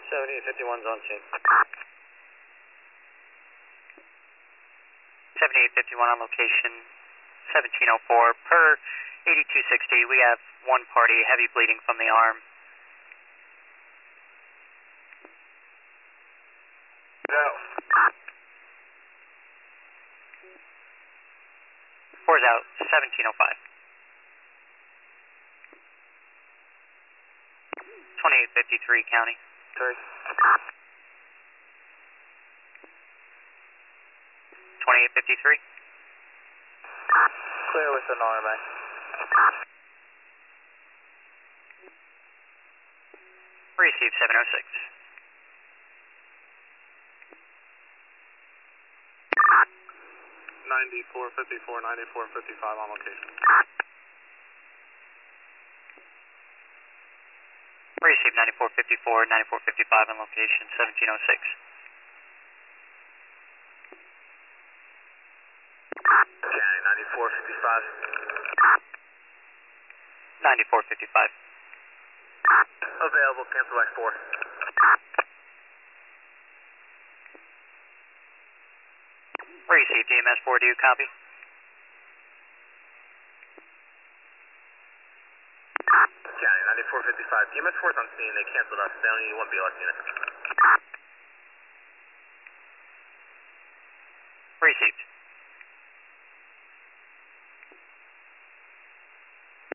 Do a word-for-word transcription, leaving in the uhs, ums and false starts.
seventy-eight fifty-one's on scene. seventy-eight fifty-one on location, seventeen oh four. Per eighty-two sixty, we have one party, heavy bleeding from the arm. No. Four's out, seventeen oh five. twenty-eight fifty-three, county. Three. twenty-eight fifty-three. Clear with an R M A. Receive seven oh six. ninety-four fifty-four, ninety-four fifty-five on location. Receive ninety-four fifty-four, ninety-four fifty-five on location, seventeen oh six. County, ninety-four fifty-five. ninety-four fifty-five. Available, cancel by four. Receive D M S four, do you copy? County, ninety-four fifty-five. D M S four's on scene, they canceled us. They only need one B L S unit. Received.